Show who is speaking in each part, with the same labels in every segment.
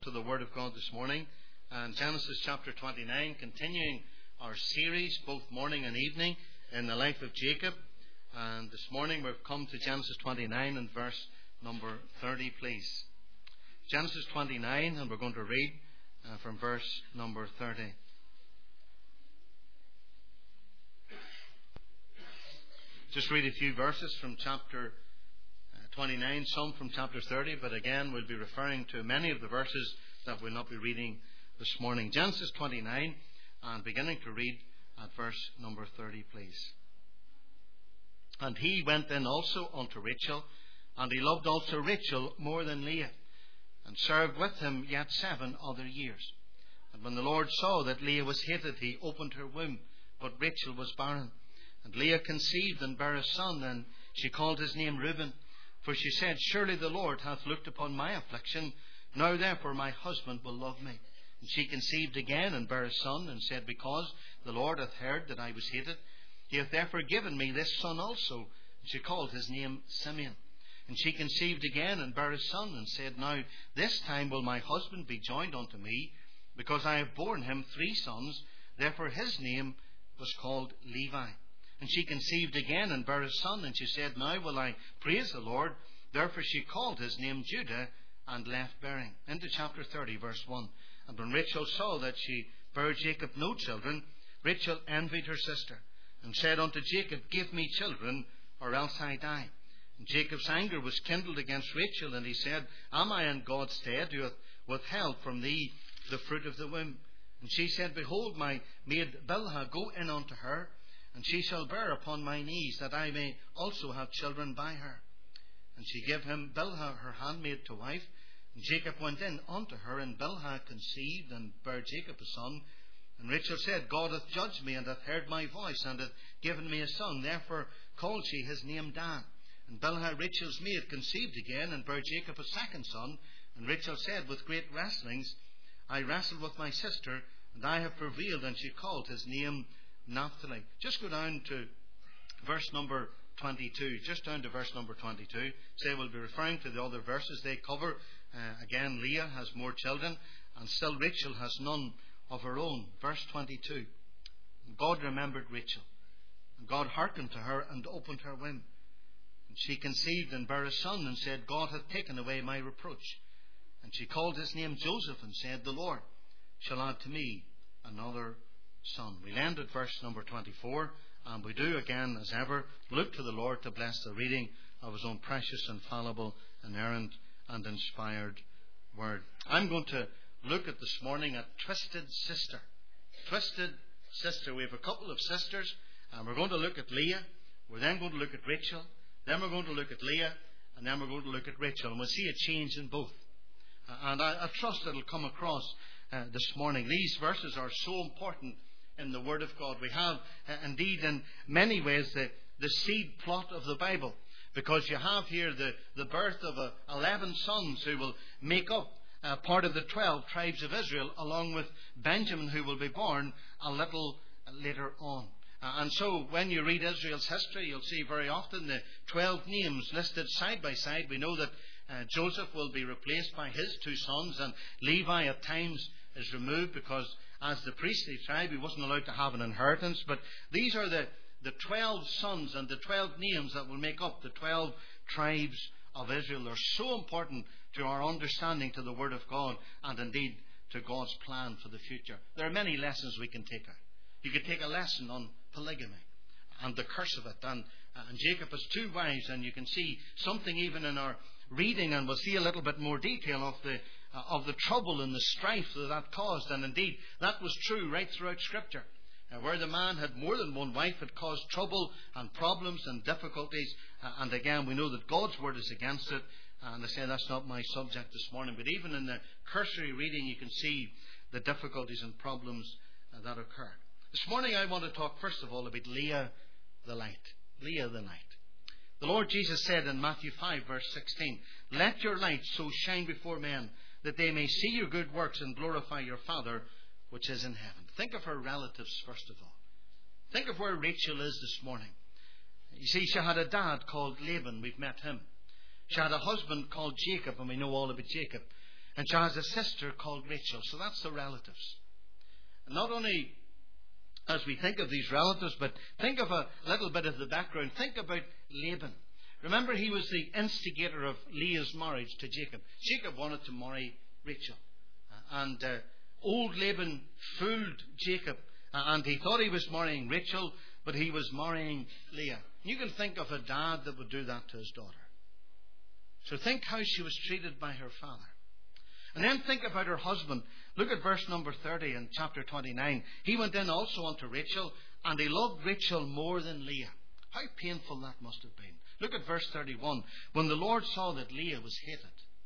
Speaker 1: To the Word of God this morning, and Genesis chapter 29, continuing our series both morning and evening in the life of Jacob. And this morning we've come to Genesis 29 and verse number 30, please. Genesis 29, and we're going to read from verse number 30. Just read a few verses from chapter 29, some from chapter 30, but again we'll be referring to many of the verses that we'll not be reading this morning. Genesis 29, and beginning to read at verse number 30, please. And he went in also unto Rachel, and he loved also Rachel more than Leah, and served with him yet 7 other years. And when the Lord saw that Leah was hated, he opened her womb, but Rachel was barren. And Leah conceived and bare a son, and she called his name Reuben. For she said, Surely the Lord hath looked upon my affliction. Now therefore my husband will love me. And she conceived again and bare a son, and said, Because the Lord hath heard that I was hated, he hath therefore given me this son also. And she called his name Simeon. And she conceived again and bare a son, and said, Now this time will my husband be joined unto me, because I have borne him 3 sons. Therefore his name was called Levi. And she conceived again and bare a son, and she said, Now will I praise the Lord. Therefore she called his name Judah, and left bearing. Into chapter 30, verse 1. And when Rachel saw that she bare Jacob no children, Rachel envied her sister, and said unto Jacob, Give me children, or else I die. And Jacob's anger was kindled against Rachel, and he said, Am I in God's stead, who hath withheld from thee the fruit of the womb? And she said, Behold, my maid Bilhah, go in unto her, and she shall bear upon my knees, that I may also have children by her. And she gave him Bilhah her handmaid to wife. And Jacob went in unto her, and Bilhah conceived, and bare Jacob a son. And Rachel said, God hath judged me, and hath heard my voice, and hath given me a son. Therefore called she his name Dan. And Bilhah Rachel's maid conceived again, and bare Jacob a second son. And Rachel said, With great wrestlings I wrestled with my sister, and I have prevailed. And she called his name Naphtali. Just go down to verse number 22. Just down to verse number 22. Say we'll be referring to the other verses they cover. Again, Leah has more children, and still Rachel has none of her own. Verse 22. God remembered Rachel, and God hearkened to her, and opened her womb. And she conceived and bare a son, and said, God hath taken away my reproach. And she called his name Joseph, and said, The Lord shall add to me another son. We'll end at verse number 24, and we do again, as ever, look to the Lord to bless the reading of his own precious, infallible, inerrant, and inspired word. I'm going to look at this morning at Twisted Sister. Twisted Sister. We have a couple of sisters, and we're going to look at Leah. We're then going to look at Rachel. Then we're going to look at Leah, and then we're going to look at Rachel. And we'll see a change in both. And I trust it'll come across this morning. These verses are so important in the Word of God. We have, indeed, in many ways, the seed plot of the Bible, because you have here the birth of 11 sons who will make up part of the 12 tribes of Israel, along with Benjamin, who will be born a little later on. And so when you read Israel's history, you'll see very often the 12 names listed side by side. We know that Joseph will be replaced by his 2 sons, and Levi at times is removed because as the priestly tribe he wasn't allowed to have an inheritance. But these are the 12 sons and the 12 names that will make up the 12 tribes of Israel. They're so important to our understanding to the Word of God, and indeed to God's plan for the future. There are many lessons we can take out. You could take a lesson on polygamy and the curse of it, and Jacob has 2 wives, and you can see something even in our reading, and we'll see a little bit more detail of the trouble and the strife that caused. And indeed that was true right throughout Scripture. Where the man had more than one wife, it caused trouble and problems and difficulties. And again, we know that God's word is against it. And I say that's not my subject this morning. But even in the cursory reading, you can see the difficulties and problems that occurred. This morning I want to talk first of all about Leah the light. Leah the light. The Lord Jesus said in Matthew 5 verse 16, Let your light so shine before men, that they may see your good works and glorify your Father which is in heaven. Think of her relatives first of all. Think of where Rachel is this morning. You see, she had a dad called Laban. We've met him. She had a husband called Jacob, and we know all about Jacob. And she has a sister called Rachel. So that's the relatives. And not only as we think of these relatives, but think of a little bit of the background. Think about Laban. Remember, he was the instigator of Leah's marriage to Jacob. Jacob wanted to marry Rachel. And old Laban fooled Jacob. And he thought he was marrying Rachel, but he was marrying Leah. You can think of a dad that would do that to his daughter. So think how she was treated by her father. And then think about her husband. Look at verse number 30 in chapter 29. He went in also unto Rachel, and he loved Rachel more than Leah. How painful that must have been. Look at verse 31. When the Lord saw that Leah was hated.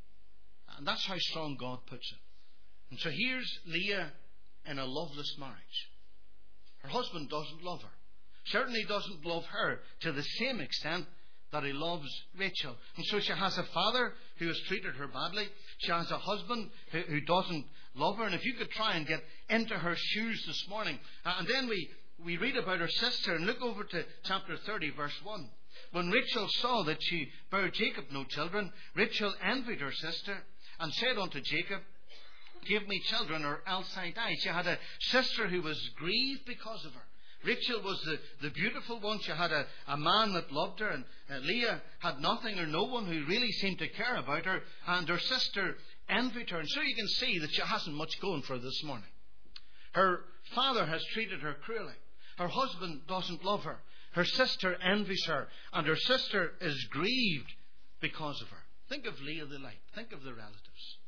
Speaker 1: And that's how strong God puts it. And so here's Leah in a loveless marriage. Her husband doesn't love her. Certainly doesn't love her to the same extent that he loves Rachel. And so she has a father who has treated her badly. She has a husband who doesn't love her. And if you could try and get into her shoes this morning. And then we read about her sister, and look over to chapter 30, verse 1. When Rachel saw that she bare Jacob no children, Rachel envied her sister, and said unto Jacob, Give me children, or else I die. She had a sister who was grieved because of her. Rachel was the beautiful one. She had a man that loved her, and Leah had nothing or no one who really seemed to care about her, and her sister envied her. And so you can see that she hasn't much going for her this morning. Her father has treated her cruelly. Her husband doesn't love her. Her sister envies her, and her sister is grieved because of her. Think of Leah the light. Think of the relatives.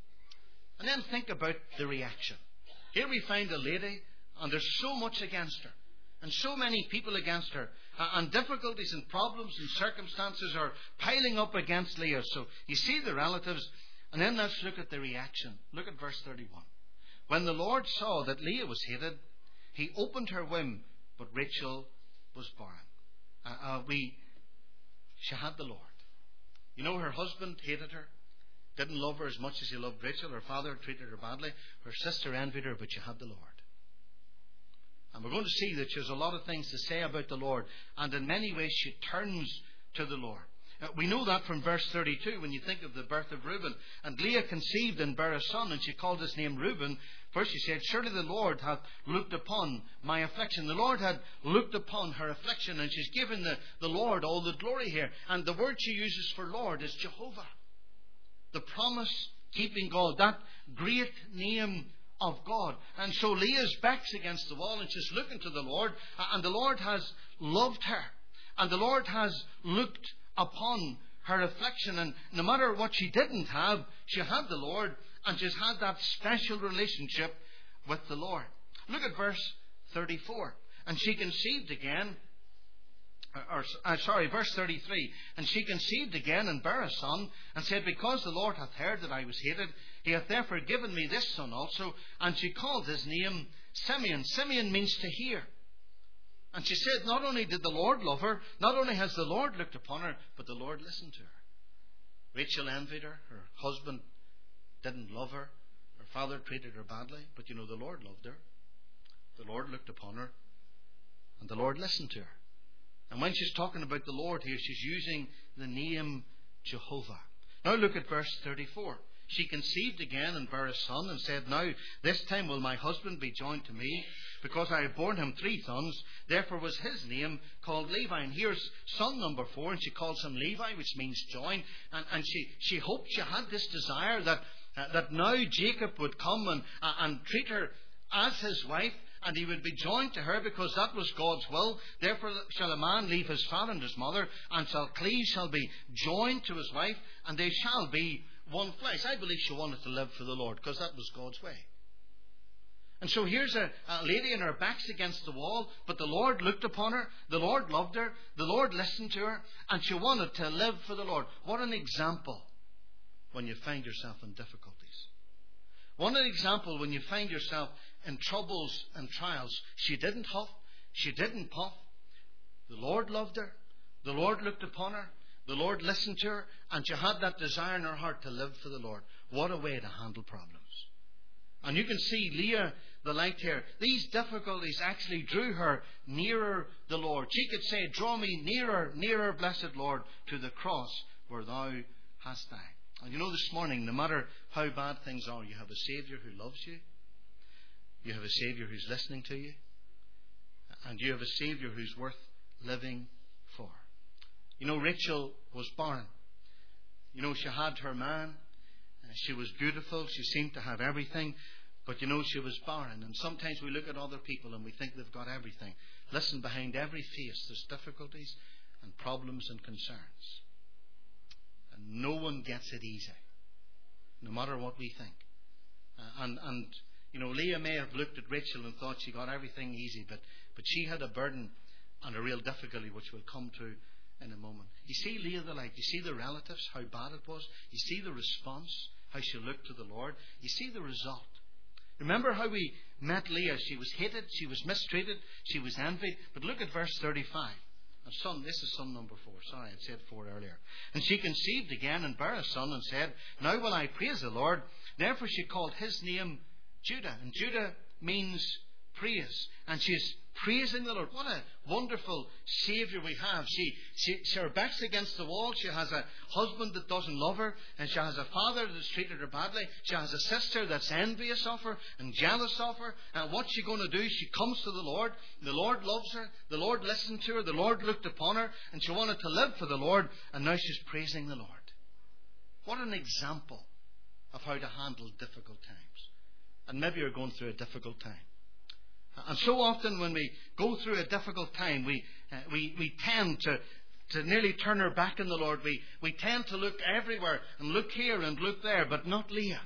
Speaker 1: And then think about the reaction. Here we find a lady, and there's so much against her, and so many people against her, and difficulties and problems and circumstances are piling up against Leah. So you see the relatives, and then let's look at the reaction. Look at verse 31. When the Lord saw that Leah was hated, he opened her womb, but Rachel was barren. She had the Lord. You know, her husband hated her, didn't love her as much as he loved Rachel. Her father treated her badly. Her sister envied her, but she had the Lord. And we're going to see that she has a lot of things to say about the Lord. And in many ways she turns to the Lord. We know that from verse 32 when you think of the birth of Reuben. And Leah conceived and bare a son, and she called his name Reuben. First she said, Surely the Lord hath looked upon my affliction. The Lord had looked upon her affliction, and she's given the Lord all the glory here. And the word she uses for Lord is Jehovah. The promise-keeping God. That great name of God. And so Leah's back's against the wall, and she's looking to the Lord, and the Lord has loved her, and the Lord has looked upon her affliction, and no matter what she didn't have, she had the Lord, and she's had that special relationship with the Lord. Look at verse 34. And she conceived again, verse 33. And she conceived again and bare a son, and said, Because the Lord hath heard that I was hated, he hath therefore given me this son also. And she called his name Simeon. Simeon means to hear. And she said, not only did the Lord love her, not only has the Lord looked upon her, but the Lord listened to her. Rachel envied her. Her husband didn't love her. Her father treated her badly. But you know, the Lord loved her. The Lord looked upon her. And the Lord listened to her. And when she's talking about the Lord here, she's using the name Jehovah. Now look at verse 34. She conceived again and bare a son, and said, Now this time will my husband be joined to me, because I have borne him 3 sons. Therefore was his name called Levi. And here's son number 4, and she calls him Levi, which means join. And she hoped, she had this desire that now Jacob would come and treat her as his wife, and he would be joined to her, because that was God's will. Therefore shall a man leave his father and his mother, and shall be joined to his wife, and they shall be one flesh. I believe she wanted to live for the Lord, because that was God's way. And so here's a lady, and her back's against the wall, but the Lord looked upon her, the Lord loved her, the Lord listened to her, and she wanted to live for the Lord. What an example when you find yourself in difficulties. What an example when you find yourself in troubles and trials. She didn't huff, she didn't puff. The Lord loved her, the Lord looked upon her, the Lord listened to her, and she had that desire in her heart to live for the Lord. What a way to handle problems. And you can see Leah, the light here, these difficulties actually drew her nearer the Lord. She could say, Draw me nearer, nearer, blessed Lord, to the cross where thou hast died. And you know, this morning, no matter how bad things are, you have a Saviour who loves you. You have a Saviour who's listening to you. And you have a Saviour who's worth living for. You know, Rachel was barren. You know, she had her man. She was beautiful. She seemed to have everything. But you know, she was barren. And sometimes we look at other people and we think they've got everything. Listen, behind every face there's difficulties and problems and concerns. And no one gets it easy, no matter what we think. And you know, Leah may have looked at Rachel and thought she got everything easy, but she had a burden and a real difficulty, which we'll come to in a moment. You see Leah the light. You see the relatives, how bad it was. You see the response, how she looked to the Lord. You see the result. Remember how we met Leah. She was hated, she was mistreated, she was envied. But look at verse 35. Son, this is son number 4. Sorry, I said 4 earlier. And she conceived again and bare a son and said, Now will I praise the Lord. Therefore she called his name Judah. And Judah means praise. And she's praising the Lord. What a wonderful Saviour we have. Her back's against the wall. She has a husband that doesn't love her. And she has a father that's treated her badly. She has a sister that's envious of her and jealous of her. And what's she going to do? She comes to the Lord. The Lord loves her. The Lord listened to her. The Lord looked upon her. And she wanted to live for the Lord. And now she's praising the Lord. What an example of how to handle difficult times. And maybe you're going through a difficult time. And so often when we go through a difficult time, we tend to nearly turn our back on the Lord. We tend to look everywhere and look here and look there, but not Leah.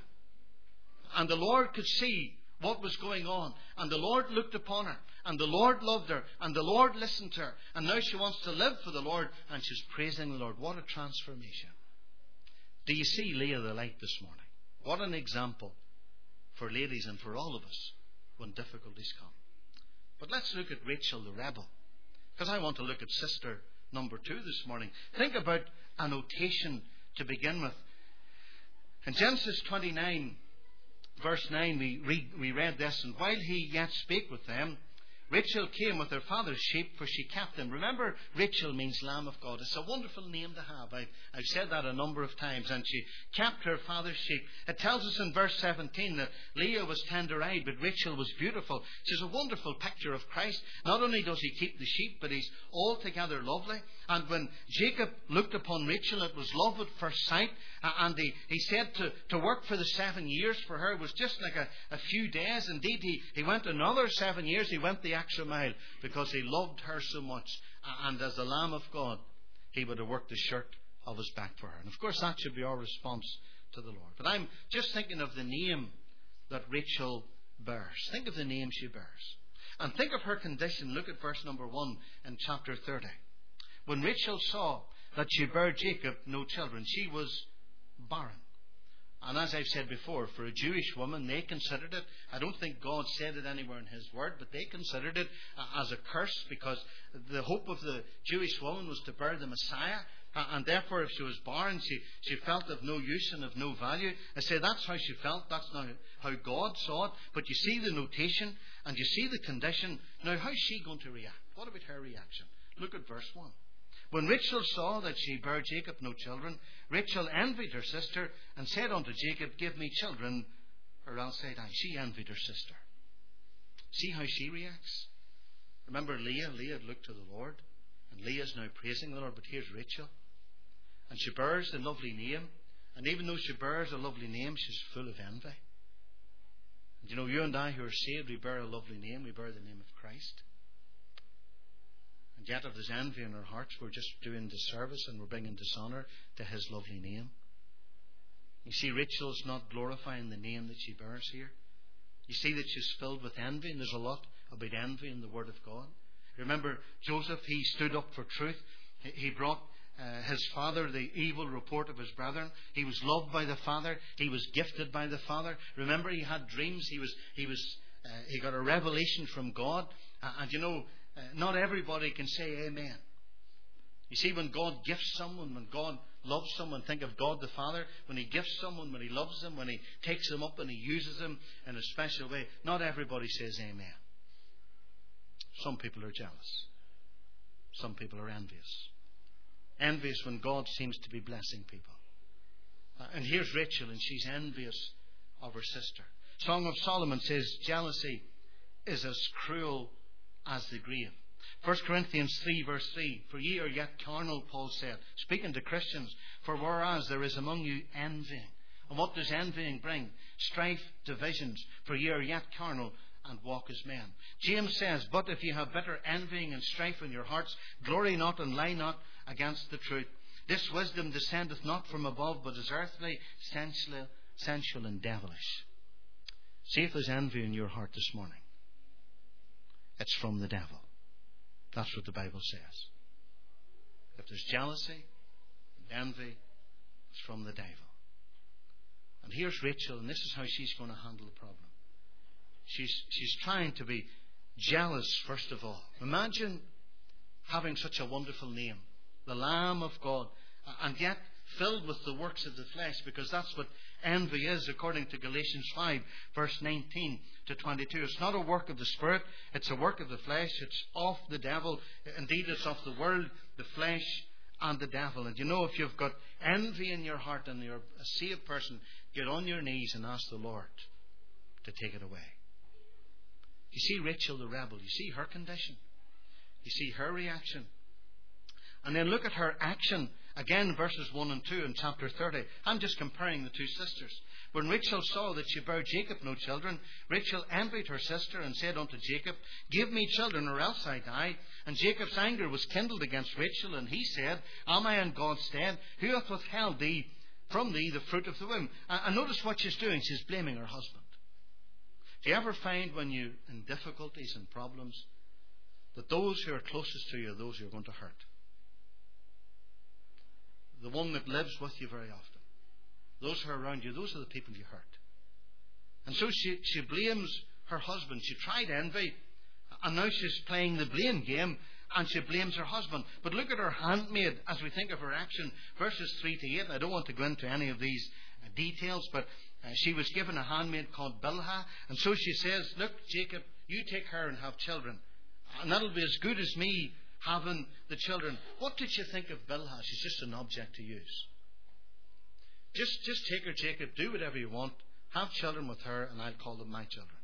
Speaker 1: And the Lord could see what was going on. And the Lord looked upon her. And the Lord loved her. And the Lord listened to her. And now she wants to live for the Lord. And she's praising the Lord. What a transformation. Do you see Leah the light this morning? What an example for ladies and for all of us when difficulties come. But let's look at Rachel the rebel, because I want to look at sister number 2 this morning. Think about a notation to begin with. In Genesis 29 verse 9 we read this, And while he yet spake with them, Rachel came with her father's sheep, for she kept them. Remember, Rachel means Lamb of God. It's a wonderful name to have. I've said that a number of times. And she kept her father's sheep. It tells us in verse 17 that Leah was tender-eyed, but Rachel was beautiful. She's a wonderful picture of Christ. Not only does he keep the sheep, but he's altogether lovely. And when Jacob looked upon Rachel, it was love at first sight. And he said to work for the 7 years for her was just like a few days. Indeed, he went another 7 years. He went the extra mile because he loved her so much. And as the Lamb of God, he would have worked the shirt of his back for her. And of course, that should be our response to the Lord. But I'm just thinking of the name that Rachel bears. Think of the name she bears. And think of her condition. Look at verse number 1 in chapter 30. When Rachel saw that she bare Jacob no children, she was barren. And as I've said before, for a Jewish woman, they considered it, I don't think God said it anywhere in His Word, but they considered it as a curse, because the hope of the Jewish woman was to bear the Messiah. And therefore, if she was barren, she felt of no use and of no value. I say that's how she felt. That's not how God saw it. But you see the notation and you see the condition. Now, how's she going to react? What about her reaction? Look at verse 1. When Rachel saw that she bare Jacob no children, Rachel envied her sister and said unto Jacob, Give me children, or else I die. She envied her sister. See how she reacts? Remember Leah? Leah had looked to the Lord, and Leah's now praising the Lord, but here's Rachel. And she bears a lovely name, and even though she bears a lovely name, she's full of envy. And you know, you and I who are saved, we bear a lovely name. We bear the name of Christ. And yet if there's envy in our hearts, we're just doing disservice and we're bringing dishonour to His lovely name. You see, Rachel's not glorifying the name that she bears here. You see that she's filled with envy, and there's a lot about envy in the Word of God. Remember Joseph, he stood up for truth. He brought his father the evil report of his brethren. He was loved by the Father. He was gifted by the Father. Remember, he had dreams. He got a revelation from God. And you know, not everybody can say amen. You see, when God gifts someone, when God loves someone, think of God the Father. When He gifts someone, when He loves them, when He takes them up and He uses them in a special way, not everybody says amen. Some people are jealous. Some people are envious. Envious when God seems to be blessing people. And here's Rachel, and she's envious of her sister. Song of Solomon says, jealousy is as cruel as the grave. 1 Corinthians 3 verse 3, for ye are yet carnal, Paul said, speaking to Christians, for whereas there is among you envying. And what does envying bring? Strife, divisions, for ye are yet carnal and walk as men. James says, but if ye have bitter envying and strife in your hearts, glory not and lie not against the truth. This wisdom descendeth not from above, but is earthly, sensual and devilish. See if there's envy in your heart this morning. It's from the devil. That's what the Bible says. If there's jealousy and envy, it's from the devil. And here's Rachel, and this is how she's going to handle the problem. She's trying to be jealous, first of all. Imagine having such a wonderful name, the Lamb of God, and yet filled with the works of the flesh, because that's what envy is, according to Galatians 5, verse 19 to 22. It's not a work of the Spirit, it's a work of the flesh. It's of the devil. Indeed, it's of the world, the flesh, and the devil. And you know, if you've got envy in your heart and you're a saved person, get on your knees and ask the Lord to take it away. You see Rachel the rebel. You see her condition. You see her reaction. And then look at her action. Again, verses 1 and 2 in chapter 30. I'm just comparing the two sisters. When Rachel saw that she bare Jacob no children, Rachel envied her sister and said unto Jacob, give me children, or else I die. And Jacob's anger was kindled against Rachel, and he said, am I in God's stead? Who hath withheld from thee the fruit of the womb? And notice what she's doing. She's blaming her husband. Do you ever find when you're in difficulties and problems that those who are closest to you are those who are going to hurt? The one that lives with you very often. Those who are around you, those are the people you hurt. And so she blames her husband. She tried envy, and now she's playing the blame game, and she blames her husband. But look at her handmaid as we think of her action. Verses 3 to 8. I don't want to go into any of these details, but she was given a handmaid called Bilhah. And so she says, look, Jacob, you take her and have children. And that'll be as good as me having the children. What did you think of Bilhah? She's just an object to use. Just take her, Jacob, do whatever you want, have children with her, and I'll call them my children.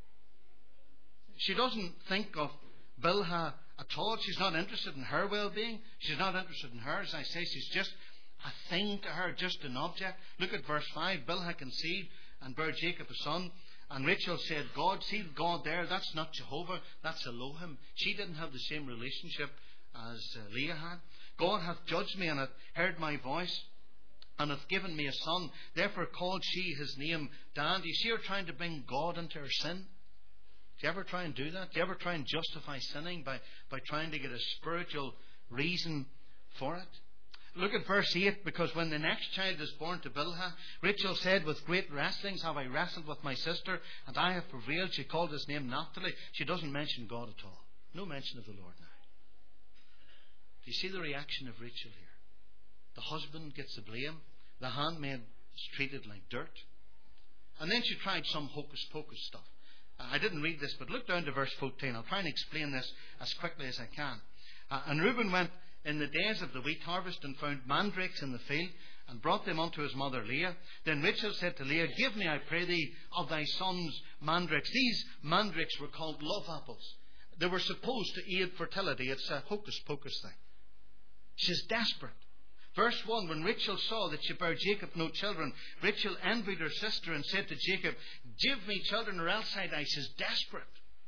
Speaker 1: She doesn't think of Bilhah at all. She's not interested in her well-being. She's not interested in her. As I say, she's just a thing to her, just an object. Look at verse 5. Bilhah conceived and bare Jacob a son. And Rachel said, God, see God there, that's not Jehovah, that's Elohim. She didn't have the same relationship as Leah had. God hath judged me and hath heard my voice and hath given me a son. Therefore called she his name Dan. Do you see her trying to bring God into her sin? Do you ever try and do that? Do you ever try and justify sinning by trying to get a spiritual reason for it? Look at verse 8, because when the next child is born to Bilhah, Rachel said, with great wrestlings have I wrestled with my sister, and I have prevailed. She called his name Naphtali. She doesn't mention God at all. No mention of the Lord now. Do you see the reaction of Rachel here? The husband gets the blame. The handmaid is treated like dirt. And then she tried some hocus pocus stuff. I didn't read this, but look down to verse 14. I'll try and explain this as quickly as I can. And Reuben went in the days of the wheat harvest and found mandrakes in the field and brought them unto his mother Leah. Then Rachel said to Leah, give me, I pray thee, of thy son's mandrakes. These mandrakes were called love apples. They were supposed to aid fertility. It's a hocus pocus thing. She's desperate. Verse 1, when Rachel saw that she bare Jacob no children, Rachel envied her sister and said to Jacob, give me children or else I die. She's desperate.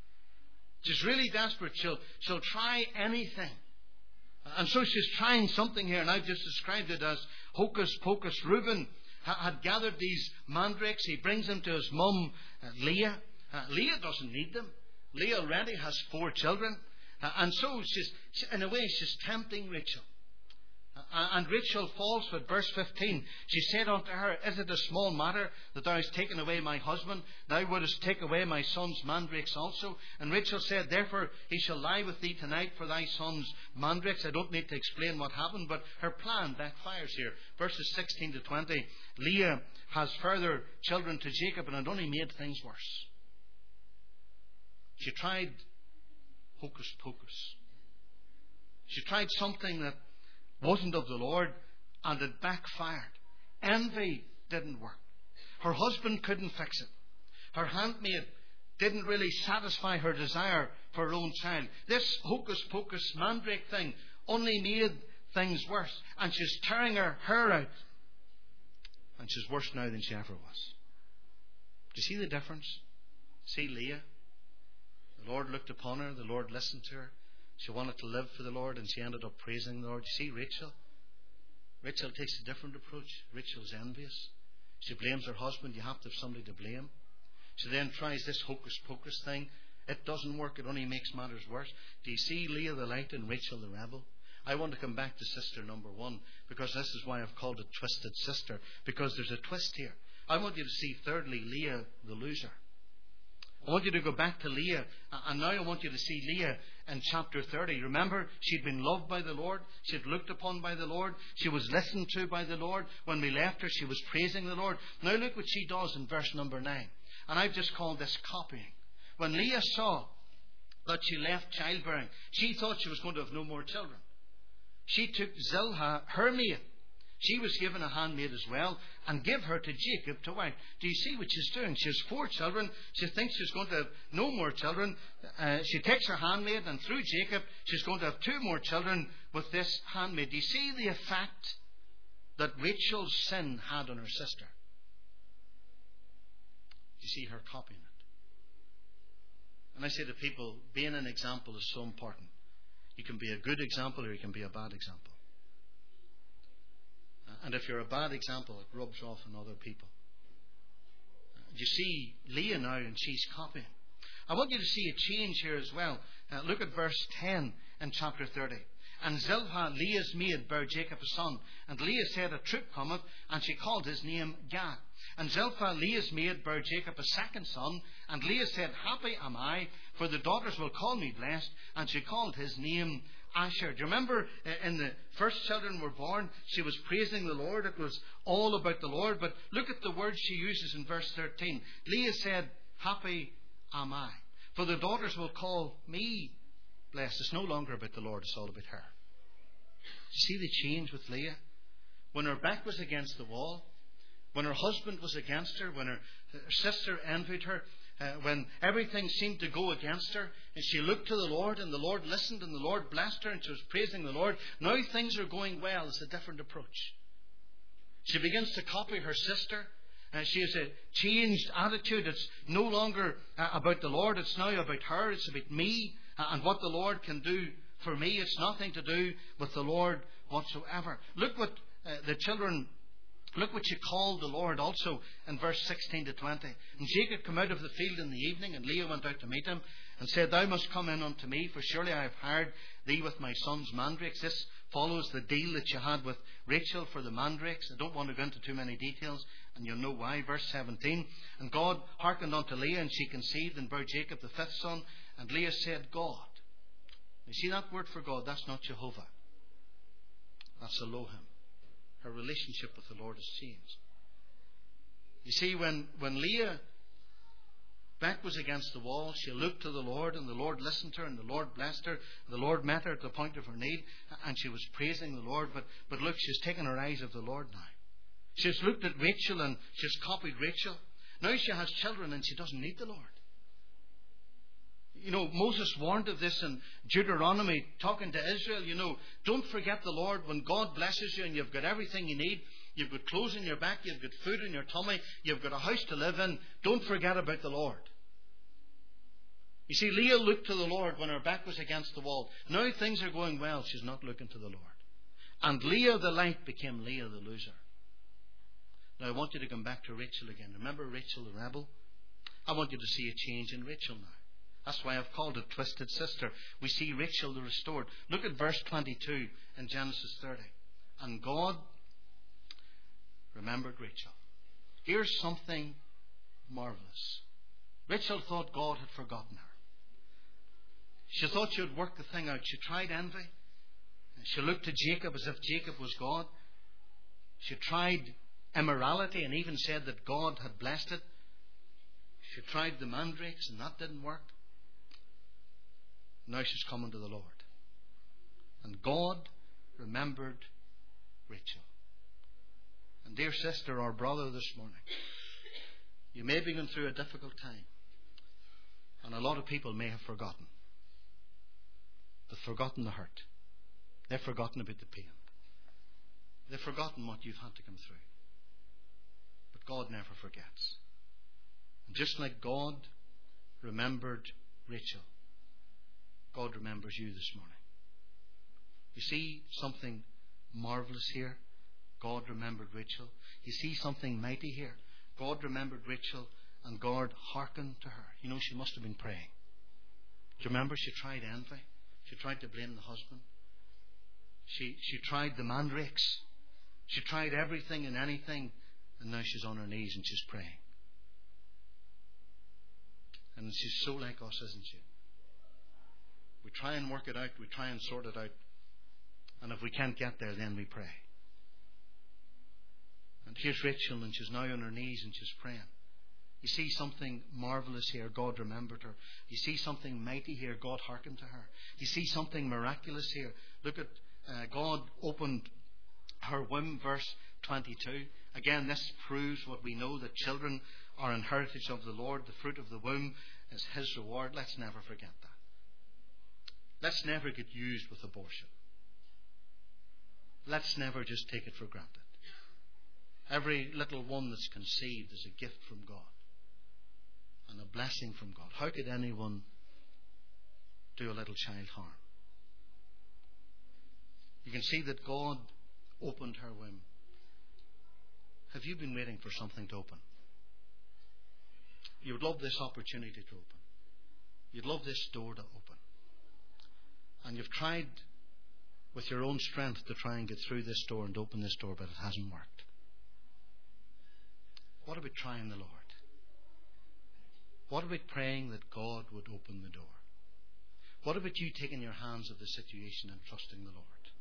Speaker 1: She's really desperate. She'll try anything. And so she's trying something here, and I've just described it as hocus pocus. Reuben had gathered these mandrakes. He brings them to his mum, Leah. Leah doesn't need them. Leah already has 4 children. And so in a way, she's tempting Rachel. And Rachel falls with verse 15. She said unto her, is it a small matter that thou hast taken away my husband? Thou wouldest take away my son's mandrakes also. And Rachel said, therefore he shall lie with thee tonight for thy son's mandrakes. I don't need to explain what happened, but her plan backfires here. Verses 16 to 20. Leah has further children to Jacob, and it only made things worse. She tried hocus pocus. She tried something that wasn't of the Lord, and it backfired. Envy didn't work. Her husband couldn't fix it. Her handmaid didn't really satisfy her desire for her own child. This hocus-pocus mandrake thing only made things worse. And she's tearing her hair out. And she's worse now than she ever was. Do you see the difference? See Leah? The Lord looked upon her. The Lord listened to her. She wanted to live for the Lord, and she ended up praising the Lord. You see Rachel? Rachel takes a different approach. Rachel's envious. She blames her husband. You have to have somebody to blame. She then tries this hocus-pocus thing. It doesn't work. It only makes matters worse. Do you see Leah the light and Rachel the rebel? I want to come back to sister number one, because this is why I've called it Twisted Sister, because there's a twist here. I want you to see, thirdly, Leah the loser. I want you to go back to Leah, and now I want you to see Leah in chapter 30. Remember, she'd been loved by the Lord. She'd looked upon by the Lord. She was listened to by the Lord. When we left her, she was praising the Lord. Now look what she does in verse number 9. And I've just called this copying. When Leah saw that she left childbearing, she thought she was going to have no more children. She took Zilpah, her maid. She was given a handmaid as well, and gave her to Jacob to wife. Do you see what she's doing? She has 4 children. She thinks she's going to have no more children. She takes her handmaid, and through Jacob, she's going to have 2 more children with this handmaid. Do you see the effect that Rachel's sin had on her sister? Do you see her copying it? And I say to people, being an example is so important. You can be a good example, or you can be a bad example. And if you're a bad example, it rubs off on other people. You see Leah now, and she's copying. I want you to see a change here as well. Look at verse 10 in chapter 30. And Zilpah, Leah's maid, bare Jacob a son. And Leah said, a troop cometh, and she called his name Gad. And Zilpah, Leah's maid, bare Jacob a second son. And Leah said, happy am I, for the daughters will call me blessed. And she called his name Asher. Do you remember in the first children were born, she was praising the Lord. It was all about the Lord. But look at the words she uses in verse 13. Leah said, happy am I, for the daughters will call me blessed. It's no longer about the Lord, it's all about her. You see the change with Leah? When her back was against the wall, when her husband was against her, when her sister envied her, when everything seemed to go against her, and she looked to the Lord, and the Lord listened, and the Lord blessed her, and she was praising the Lord. Now things are going well. It's a different approach. She begins to copy her sister. She has a changed attitude. It's no longer about the Lord. It's now about her. It's about me and what the Lord can do for me. It's nothing to do with the Lord whatsoever. Look what the children... Look what she called the Lord also in verse 16 to 20. And Jacob came out of the field in the evening, and Leah went out to meet him, and said, thou must come in unto me, for surely I have hired thee with my son's mandrakes. This follows the deal that she had with Rachel for the mandrakes. I don't want to go into too many details, and you'll know why. Verse 17. And God hearkened unto Leah, and she conceived, and bare Jacob the 5th son. And Leah said, God. You see that word for God? That's not Jehovah. That's Elohim. Her relationship with the Lord has changed. You see, when Leah back was against the wall, she looked to the Lord, and the Lord listened to her, and the Lord blessed her. The Lord met her at the point of her need, and she was praising the Lord. But look, she's taken her eyes off the Lord now. She's looked at Rachel, and she's copied Rachel. Now she has children, and she doesn't need the Lord. You know, Moses warned of this in Deuteronomy, talking to Israel. You know, don't forget the Lord. When God blesses you and you've got everything you need, you've got clothes in your back, you've got food in your tummy, you've got a house to live in, don't forget about the Lord. You see, Leah looked to the Lord when her back was against the wall. Now things are going well, she's not looking to the Lord. And Leah the light became Leah the loser. Now I want you to come back to Rachel again. Remember Rachel the rebel? I want you to see a change in Rachel now. That's why I've called it Twisted Sister. We see Rachel the restored. Look at verse 22 in Genesis 30. And God remembered Rachel. Here's something marvelous. Rachel thought God had forgotten her. She thought she would work the thing out. She tried envy. She looked to Jacob as if Jacob was God. She tried immorality and even said that God had blessed it. She tried the mandrakes and that didn't work. Now she's coming to the Lord. And God remembered Rachel. And dear sister or brother this morning, you may be going through a difficult time. And a lot of people may have forgotten. They've forgotten the hurt. They've forgotten about the pain. They've forgotten what you've had to come through. But God never forgets. And just like God remembered Rachel, God remembers you this morning. You see something marvelous here? God remembered Rachel. You see something mighty here? God remembered Rachel and God hearkened to her. You know, she must have been praying. Do you remember? She tried envy. She tried to blame the husband. She tried the mandrakes. She tried everything and anything. And now she's on her knees and she's praying. And she's so like us, isn't she? We try and work it out. We try and sort it out. And if we can't get there, then we pray. And here's Rachel, and she's now on her knees and she's praying. You see something marvelous here. God remembered her. You see something mighty here. God hearkened to her. You see something miraculous here. Look at God opened her womb, verse 22. Again, this proves what we know, that children are an heritage of the Lord. The fruit of the womb is His reward. Let's never forget that. Let's never get used with abortion. Let's never just take it for granted. Every little one that's conceived is a gift from God and a blessing from God. How could anyone do a little child harm? You can see that God opened her womb. Have you been waiting for something to open? You would love this opportunity to open. You'd love this door to open. And you've tried with your own strength to try and get through this door and open this door, but it hasn't worked. What about trying the Lord? What about praying that God would open the door? What about you taking your hands of the situation and trusting the Lord?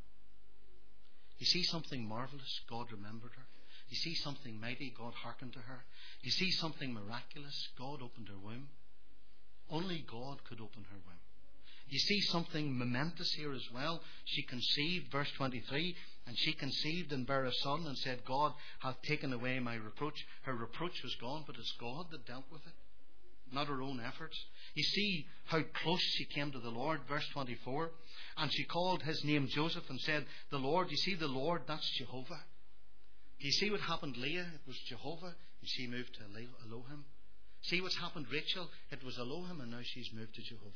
Speaker 1: You see something marvelous? God remembered her. You see something mighty? God hearkened to her. You see something miraculous? God opened her womb. Only God could open her womb. You see something momentous here as well. She conceived, verse 23, and she conceived and bare a son and said, God hath taken away my reproach. Her reproach was gone, but it's God that dealt with it, not her own efforts. You see how close she came to the Lord, verse 24. And she called his name Joseph and said, the Lord, you see the Lord, that's Jehovah. Do you see what happened Leah? It was Jehovah, and she moved to Elohim. See what's happened Rachel? It was Elohim, and now she's moved to Jehovah.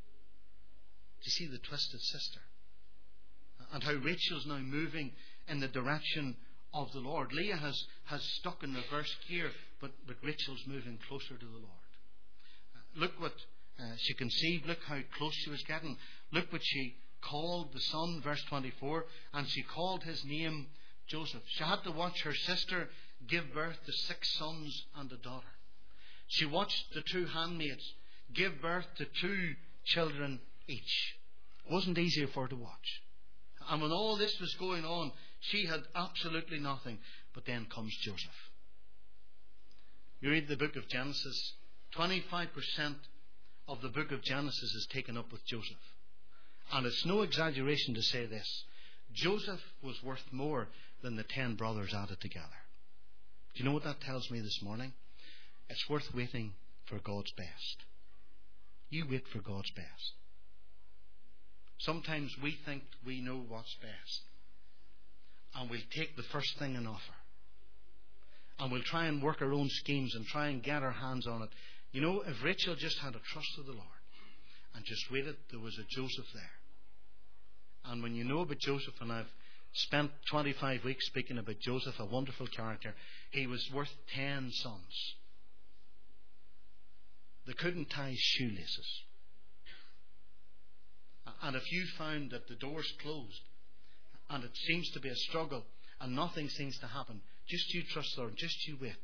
Speaker 1: Do you see the twisted sister? And how Rachel's now moving in the direction of the Lord. Leah has stuck in reverse gear, but Rachel's moving closer to the Lord. Look what she conceived. Look how close she was getting. Look what she called the son, verse 24. And she called his name Joseph. She had to watch her sister give birth to 6 sons and a daughter. She watched the 2 handmaids give birth to 2 children each. It wasn't easy for her to watch. And when all this was going on, she had absolutely nothing. But then comes Joseph. You read the book of Genesis, 25% of the book of Genesis is taken up with Joseph. And it's no exaggeration to say this: Joseph was worth more than the 10 brothers added together. Do you know what that tells me this morning? It's worth waiting for God's best. You wait for God's best. Sometimes we think we know what's best, and we'll take the first thing on offer, and we'll try and work our own schemes and try and get our hands on it. You know, if Rachel just had a trust of the Lord and just waited, there was a Joseph there. And when you know about Joseph, and I've spent 25 weeks speaking about Joseph, a wonderful character, he was worth 10 sons. They couldn't tie his shoelaces. And if you found that the door's closed and it seems to be a struggle and nothing seems to happen, just you trust the Lord, just you wait.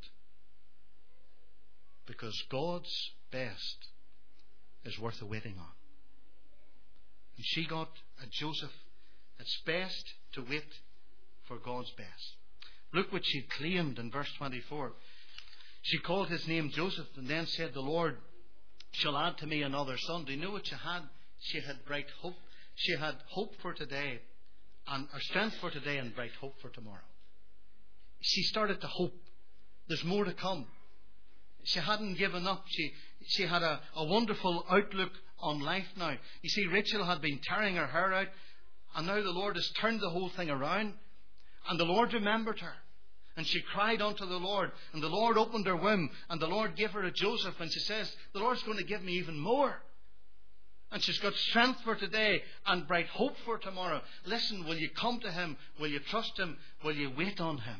Speaker 1: Because God's best is worth waiting on. And she got a Joseph. It's best to wait for God's best. Look what she claimed in verse 24. She called his name Joseph and then said, the Lord shall add to me another son. Do you know what she had? She had bright hope. She had hope for today, and or strength for today, and bright hope for tomorrow. she started to hope. There's more to come. She hadn't given up. She had a wonderful outlook on life now. You see, Rachel had been tearing her hair out, and now the Lord has turned the whole thing around, and the Lord remembered her. And she cried unto the Lord, and the Lord opened her womb, and the Lord gave her a Joseph, and she says, the Lord's going to give me even more. And she's got strength for today and bright hope for tomorrow. Listen, will you come to Him? Will you trust Him? Will you wait on Him?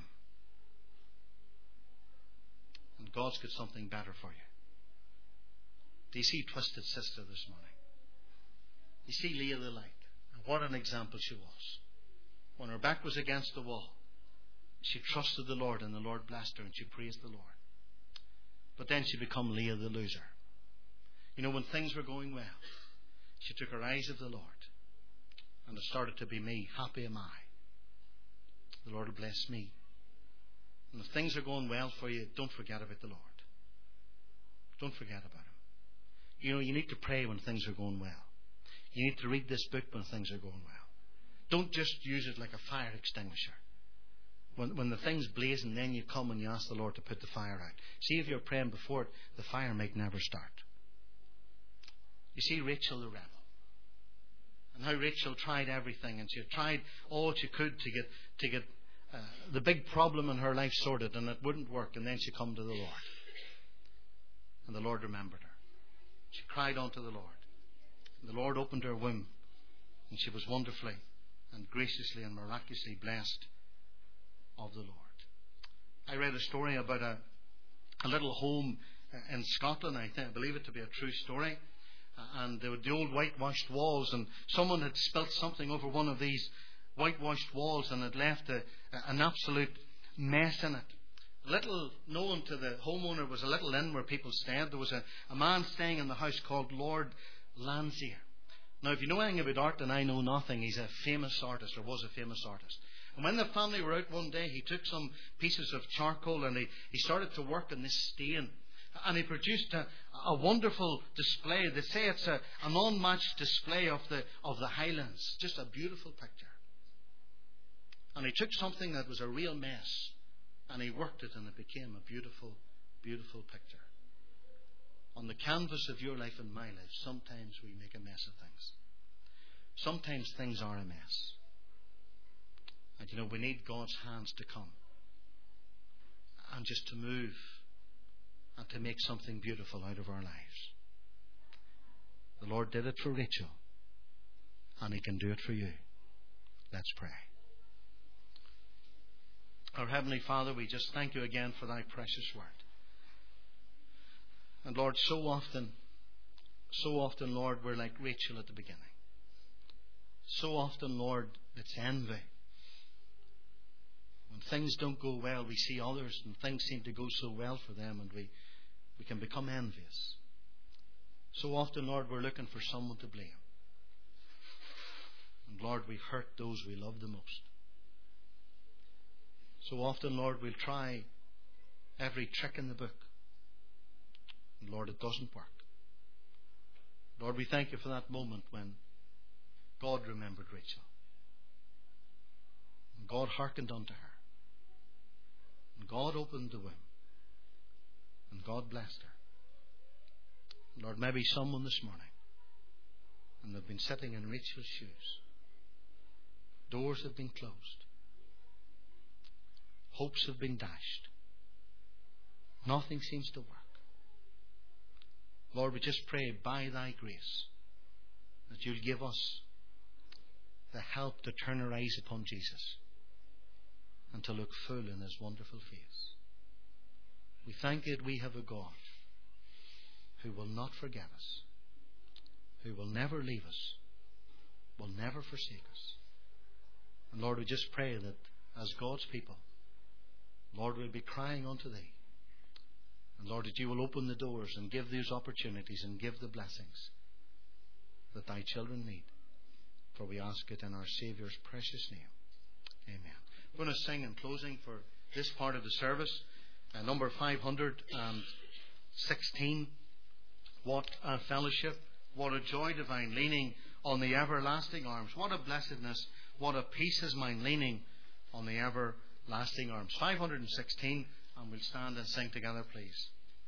Speaker 1: And God's got something better for you. Do you see Twisted Sister this morning? You see Leah the Light. And what an example she was. When her back was against the wall, she trusted the Lord, and the Lord blessed her, and she praised the Lord. But then she became Leah the loser. You know, when things were going well, she took her eyes of the Lord, and it started to be me. Happy am I. The Lord will bless me. And if things are going well for you, don't forget about the Lord. Don't forget about Him. You know, you need to pray when things are going well. You need to read this book when things are going well. Don't just use it like a fire extinguisher. When the thing's blazing, then you come and you ask the Lord to put the fire out. See, if you're praying before it, the fire might never start. You see, Rachel the rebel. And how Rachel tried everything, and she tried all she could to get the big problem in her life sorted, and it wouldn't work. And then she come to the Lord, and the Lord remembered her. She cried unto the Lord, and the Lord opened her womb, and she was wonderfully and graciously and miraculously blessed of the Lord. I read a story about a little home in Scotland. I believe it to be a true story. And there were the old whitewashed walls, and someone had spilt something over one of these whitewashed walls, and had left an absolute mess in it. Little known to the homeowner was a little inn where people stayed. There was a man staying in the house called Lord Landseer. Now, if you know anything about art, and I know nothing, he's a famous artist, or was a famous artist. And when the family were out one day, he took some pieces of charcoal, and he started to work on this stain. And he produced a wonderful display. They say it's an unmatched display of the Highlands. Just a beautiful picture. And he took something that was a real mess, and he worked it, and it became a beautiful, beautiful picture. On the canvas of your life and my life, sometimes we make a mess of things. Sometimes things are a mess. And you know, we need God's hands to come and just to move and to make something beautiful out of our lives. The Lord did it for Rachel, and He can do it for you. Let's pray. Our Heavenly Father, we just thank You again for Thy precious word. And Lord, so often, Lord, we're like Rachel at the beginning. So often, Lord, it's envy. When things don't go well, we see others and things seem to go so well for them, and we can become envious. So often, Lord, we're looking for someone to blame. And Lord, we hurt those we love the most. So often, Lord, we'll try every trick in the book. And Lord, it doesn't work. Lord, we thank You for that moment when God remembered Rachel. And God hearkened unto her. And God opened the womb. And God blessed her. Lord, maybe someone this morning, and they've been sitting in Rachel's shoes. Doors have been closed. Hopes have been dashed. Nothing seems to work. Lord, we just pray by Thy grace that You'll give us the help to turn our eyes upon Jesus and to look full in His wonderful face. We thank You that we have a God who will not forget us, who will never leave us, will never forsake us. And Lord, we just pray that as God's people, Lord, we'll be crying unto Thee. And Lord, that You will open the doors and give these opportunities and give the blessings that Thy children need. For we ask it in our Saviour's precious name. Amen. We're going to sing in closing for this part of the service. Number 516. What a fellowship. What a joy divine, leaning on the everlasting arms. What a blessedness. What a peace is mine, leaning on the everlasting everlasting arms. 516, and we'll stand and sing together, please.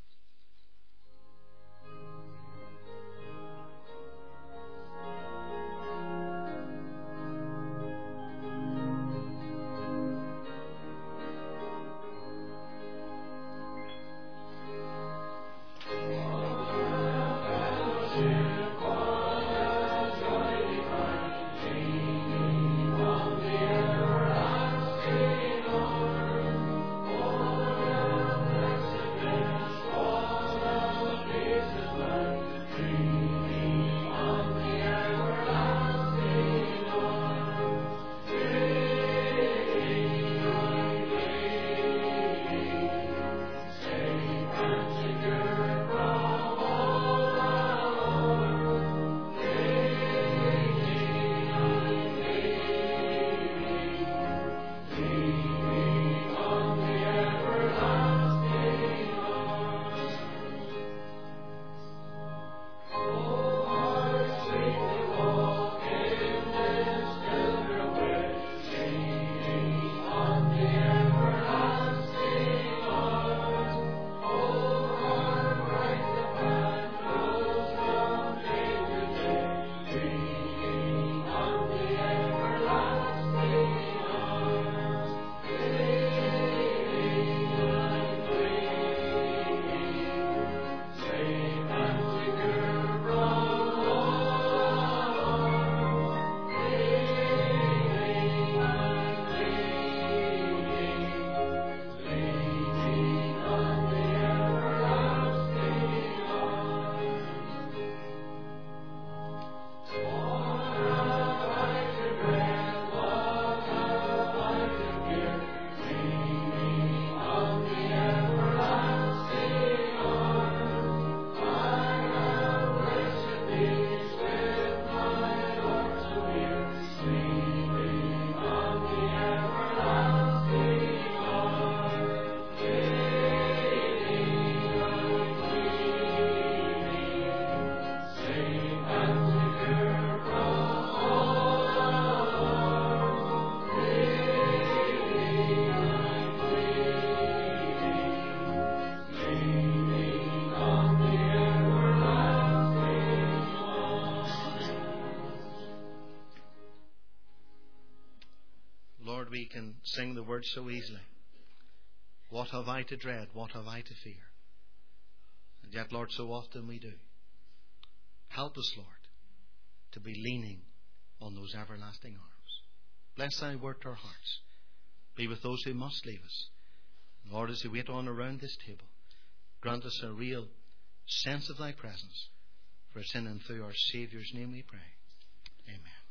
Speaker 1: We can sing the words so easily. What have I to dread? What have I to fear? And yet, Lord, so often we do. Help us, Lord, to be leaning on those everlasting arms. Bless thy word to our hearts. Be with those who must leave us. Lord, as we wait on around this table, grant us a real sense of thy presence. For it's in and through our Saviour's name we pray. Amen.